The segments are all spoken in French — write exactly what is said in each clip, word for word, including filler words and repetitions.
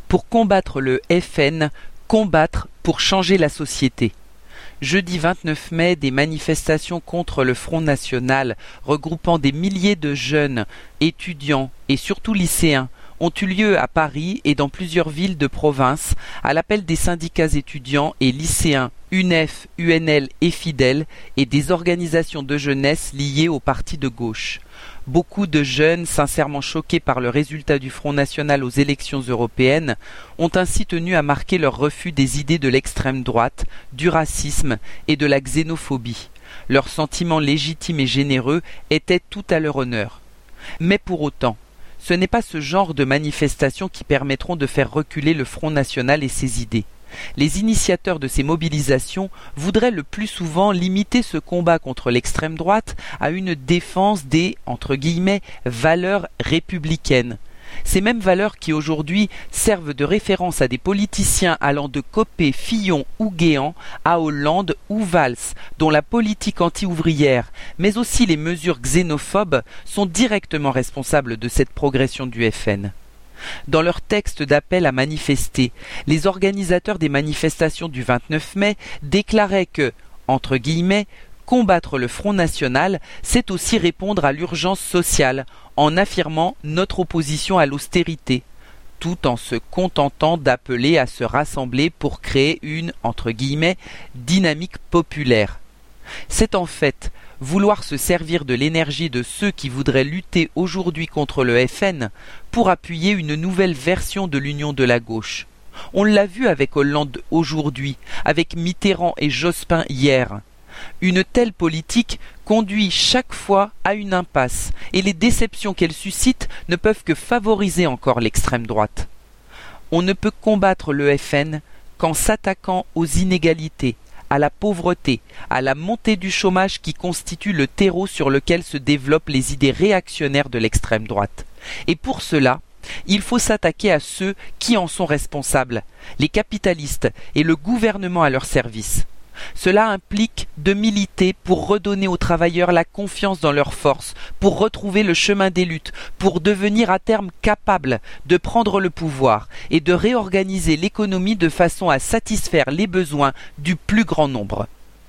Pour combattre le F N, combattre pour changer la société. Jeudi vingt-neuf mai, des manifestations contre le Front National, regroupant des milliers de jeunes, étudiants et surtout lycéens, ont eu lieu à Paris et dans plusieurs villes de province, à l'appel des syndicats étudiants et lycéens U N E F, U N L et Fidèle et des organisations de jeunesse liées aux partis de gauche. Beaucoup de jeunes, sincèrement choqués par le résultat du Front National aux élections européennes, ont ainsi tenu à marquer leur refus des idées de l'extrême droite, du racisme et de la xénophobie. Leurs sentiments légitimes et généreux étaient tout à leur honneur. Mais pour autant, ce n'est pas ce genre de manifestations qui permettront de faire reculer le Front National et ses idées. Les initiateurs de ces mobilisations voudraient le plus souvent limiter ce combat contre l'extrême droite à une défense des, entre guillemets, valeurs républicaines. Ces mêmes valeurs qui aujourd'hui servent de référence à des politiciens allant de Copé, Fillon ou Guéant à Hollande ou Valls, dont la politique anti-ouvrière, mais aussi les mesures xénophobes sont directement responsables de cette progression du F N. Dans leur texte d'appel à manifester, les organisateurs des manifestations du vingt-neuf mai déclaraient que, entre guillemets, combattre le Front National, c'est aussi répondre à l'urgence sociale, en affirmant notre opposition à l'austérité, tout en se contentant d'appeler à se rassembler pour créer une, entre guillemets, dynamique populaire. C'est en fait vouloir se servir de l'énergie de ceux qui voudraient lutter aujourd'hui contre le F N pour appuyer une nouvelle version de l'union de la gauche. On l'a vu avec Hollande aujourd'hui, avec Mitterrand et Jospin hier. Une telle politique conduit chaque fois à une impasse, et les déceptions qu'elle suscite ne peuvent que favoriser encore l'extrême droite. On ne peut combattre le F N qu'en s'attaquant aux inégalités, à la pauvreté, à la montée du chômage qui constitue le terreau sur lequel se développent les idées réactionnaires de l'extrême droite. Et pour cela, il faut s'attaquer à ceux qui en sont responsables, les capitalistes et le gouvernement à leur service. Cela implique de militer pour redonner aux travailleurs la confiance dans leurs forces, pour retrouver le chemin des luttes, pour devenir à terme capables de prendre le pouvoir et de réorganiser l'économie de façon à satisfaire les besoins du plus grand nombre.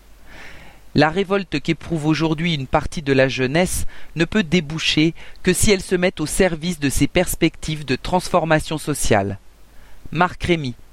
La révolte qu'éprouve aujourd'hui une partie de la jeunesse ne peut déboucher que si elle se met au service de ces perspectives de transformation sociale. Marc Rémy.